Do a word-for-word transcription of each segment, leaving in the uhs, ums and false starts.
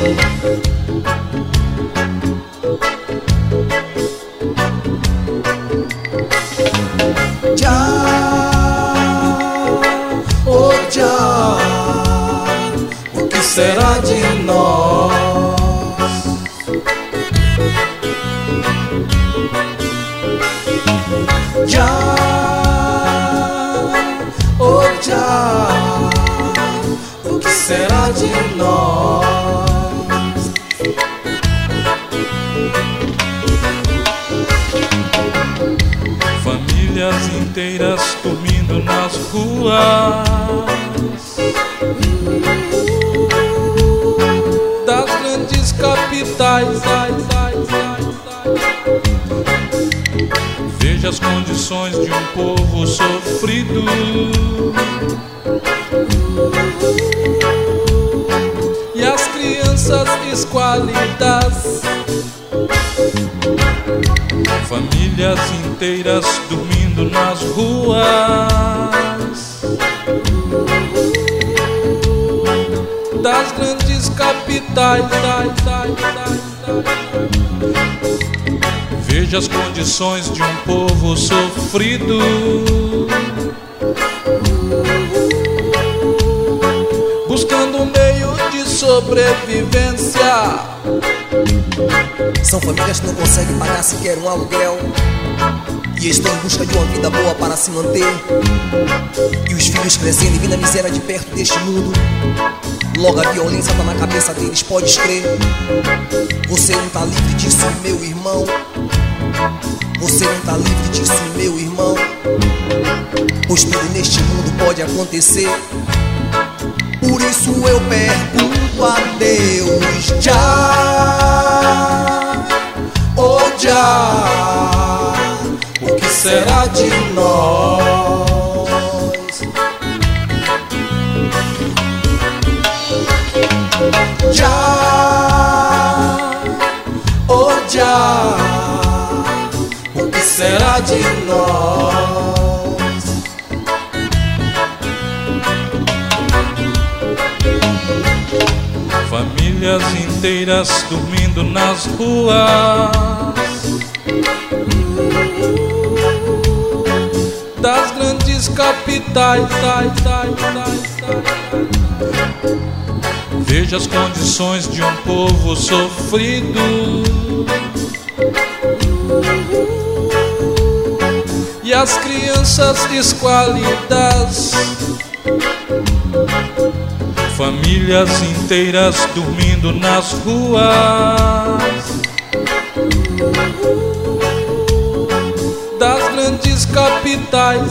Já, oh já, o que será de nós? Já, oh já, o que será de nós? Famílias inteiras dormindo nas ruas das grandes capitais. Veja as condições de um povo sofrido, e as crianças esquálidas. Famílias inteiras dormindo nas ruas das grandes capitais. Veja as condições de um povo sofrido, buscando um meio de sobrevivência. São famílias que não conseguem pagar sequer um aluguel e estão em busca de uma vida boa para se manter. E os filhos crescendo e vindo a miséria de perto deste mundo. Logo a violência tá na cabeça deles, podes crer. Você não tá livre disso, meu irmão. Você não tá livre disso, meu irmão. Pois tudo neste mundo pode acontecer. Por isso eu pergunto a Deus: já, oh já, o que será de nós? Já, oh já, o que será de nós? Famílias inteiras dormindo nas ruas das grandes capitais. Veja as condições de um povo sofrido, e as crianças esquálidas. Famílias inteiras dormindo nas ruas das grandes capitais.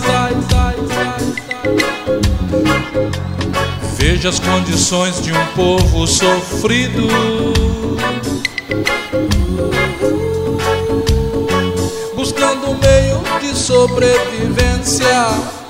Veja as condições de um povo sofrido, buscando um meio de sobrevivência.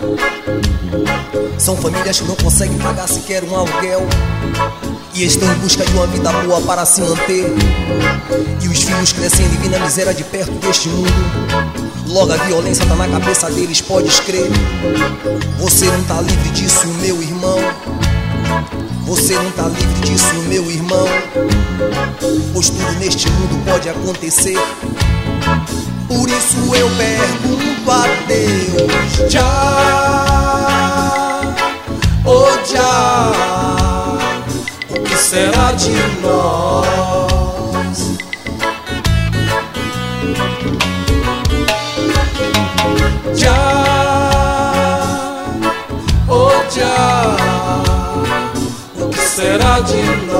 São famílias que não conseguem pagar sequer um aluguel e estão em busca de uma vida boa para se manter. E os filhos crescendo e vindo a miséria de perto deste mundo. Logo a violência tá na cabeça deles, podes crer. Você não tá livre disso, meu irmão. Você não tá livre disso, meu irmão. Pois tudo neste mundo pode acontecer. Por isso eu pergunto a Deus: já, oh já, o que será de nós? Já, oh já, o que será de nós?